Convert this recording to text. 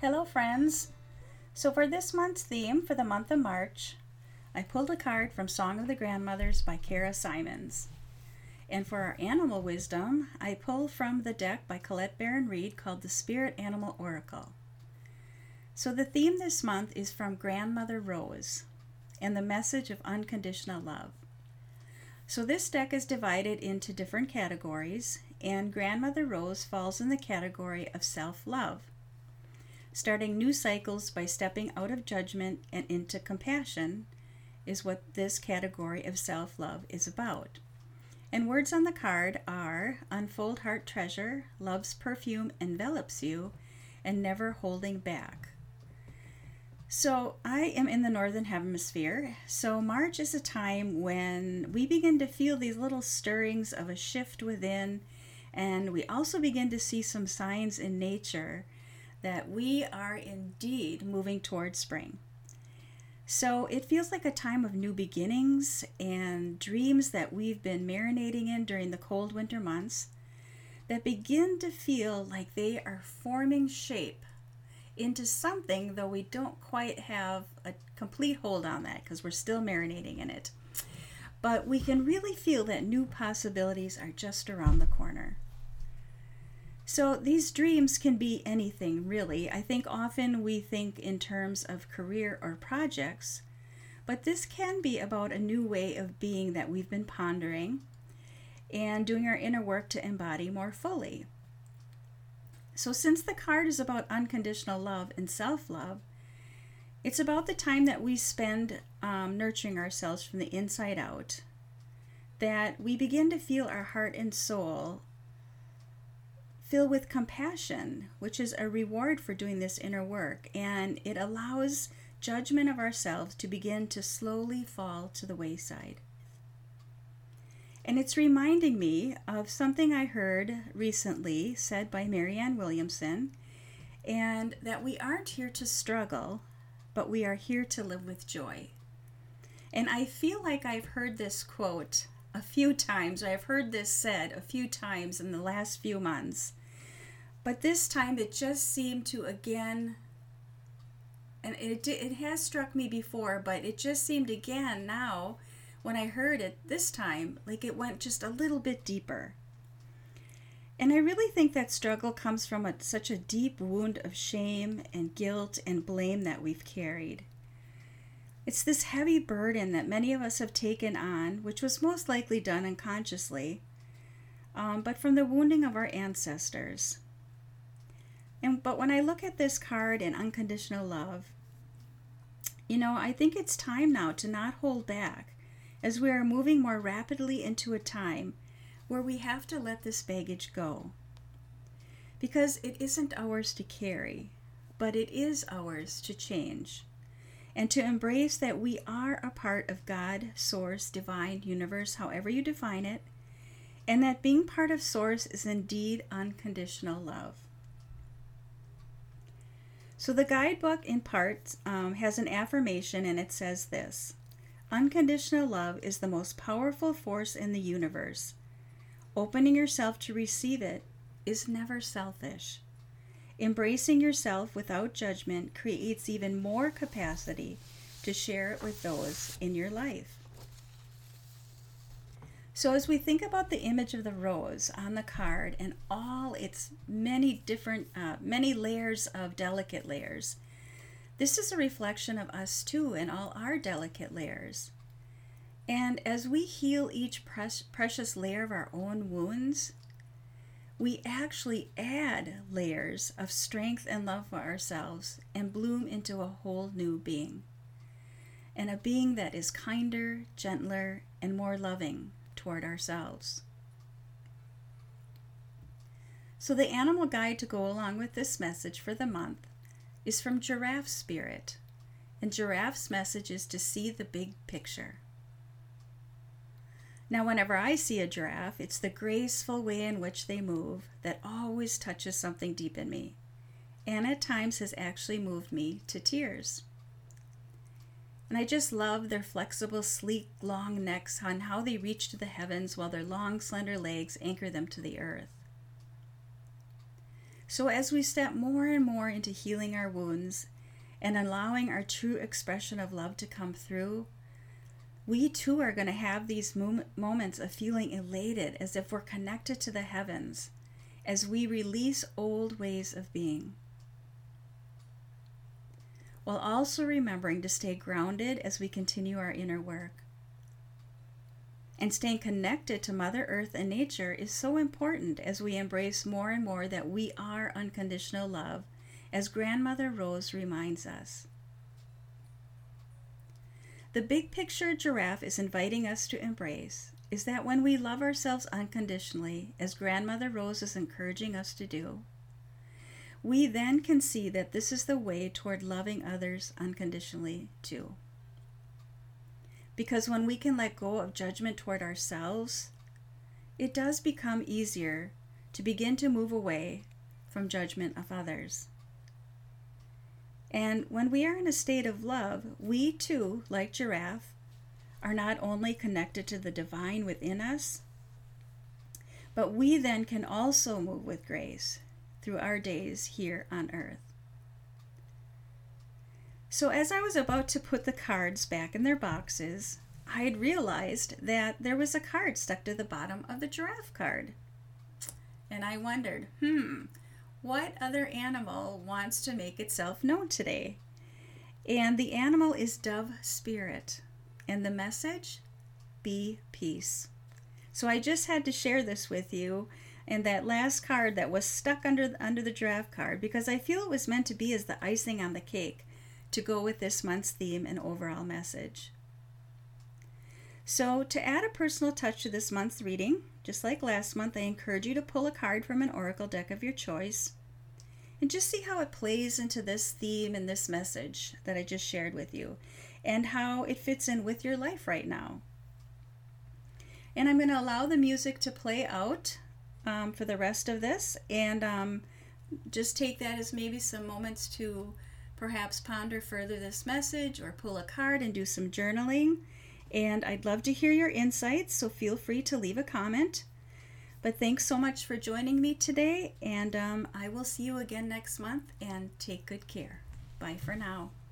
Hello, friends. So, for this month's theme for the month of March, I pulled a card from Song of the Grandmothers by Kara Simons. And for our animal wisdom, I pulled from the deck by Colette Baron Reid called the Spirit Animal Oracle. So, the theme this month is from Grandmother Rose and the message of unconditional love. So, this deck is divided into different categories, and Grandmother Rose falls in the category of self-love. Starting new cycles by stepping out of judgment and into compassion is what this category of self-love is about. And words on the card are unfold heart treasure, love's perfume envelops you, and never holding back. So I am in the Northern Hemisphere, so March is a time when we begin to feel these little stirrings of a shift within, and we also begin to see some signs in nature that we are indeed moving towards spring. So it feels like a time of new beginnings and dreams that we've been marinating in during the cold winter months that begin to feel like they are forming shape into something, though we don't quite have a complete hold on that because we're still marinating in it. But we can really feel that new possibilities are just around the corner. So these dreams can be anything, really. I think often we think in terms of career or projects, but this can be about a new way of being that we've been pondering and doing our inner work to embody more fully. So since the card is about unconditional love and self-love, it's about the time that we spend nurturing ourselves from the inside out, that we begin to feel our heart and soul fill with compassion, which is a reward for doing this inner work, and it allows judgment of ourselves to begin to slowly fall to the wayside. And it's reminding me of something I heard recently said by Marianne Williamson, and that we aren't here to struggle, but we are here to live with joy. And I feel like I've heard this quote a few times, or I've heard this said a few times in the last few months. But this time it just seemed to again, and it has struck me before, but it just seemed again now when I heard it this time, like it went just a little bit deeper. And I really think that struggle comes from such a deep wound of shame and guilt and blame that we've carried. It's this heavy burden that many of us have taken on, which was most likely done unconsciously, but from the wounding of our ancestors. But when I look at this card in unconditional love, I think it's time now to not hold back as we are moving more rapidly into a time where we have to let this baggage go. Because it isn't ours to carry, but it is ours to change. And to embrace that we are a part of God, Source, Divine, Universe, however you define it, and that being part of Source is indeed unconditional love. So the guidebook in part has an affirmation, and it says this: unconditional love is the most powerful force in the universe. Opening yourself to receive it is never selfish. Embracing yourself without judgment creates even more capacity to share it with those in your life. So as we think about the image of the rose on the card and all its many different, many layers of delicate layers, this is a reflection of us too and all our delicate layers. And as we heal each precious layer of our own wounds, we actually add layers of strength and love for ourselves and bloom into a whole new being. And a being that is kinder, gentler, and more loving toward ourselves. So the animal guide to go along with this message for the month is from Giraffe Spirit. And Giraffe's message is to see the big picture. Now, whenever I see a giraffe, it's the graceful way in which they move that always touches something deep in me, and at times has actually moved me to tears. And I just love their flexible, sleek, long necks on how they reach to the heavens while their long, slender legs anchor them to the earth. So as we step more and more into healing our wounds and allowing our true expression of love to come through, we too are going to have these moments of feeling elated as if we're connected to the heavens as we release old ways of being. While also remembering to stay grounded as we continue our inner work. And staying connected to Mother Earth and nature is so important as we embrace more and more that we are unconditional love, as Grandmother Rose reminds us. The big picture Giraffe is inviting us to embrace is that when we love ourselves unconditionally, as Grandmother Rose is encouraging us to do, we then can see that this is the way toward loving others unconditionally too. Because when we can let go of judgment toward ourselves, it does become easier to begin to move away from judgment of others. And when we are in a state of love, we too, like Giraffe, are not only connected to the divine within us, but we then can also move with grace through our days here on earth. So as I was about to put the cards back in their boxes, I had realized that there was a card stuck to the bottom of the giraffe card. And I wondered, what other animal wants to make itself known today? And the animal is Dove Spirit. And the message, be peace. So I just had to share this with you and that last card that was stuck under the giraffe card, because I feel it was meant to be as the icing on the cake to go with this month's theme and overall message. So to add a personal touch to this month's reading, just like last month, I encourage you to pull a card from an oracle deck of your choice and just see how it plays into this theme and this message that I just shared with you and how it fits in with your life right now. And I'm going to allow the music to play out for the rest of this, and just take that as maybe some moments to perhaps ponder further this message or pull a card and do some journaling. And I'd love to hear your insights, so feel free to leave a comment. But thanks so much for joining me today, and I will see you again next month, and take good care. Bye for now.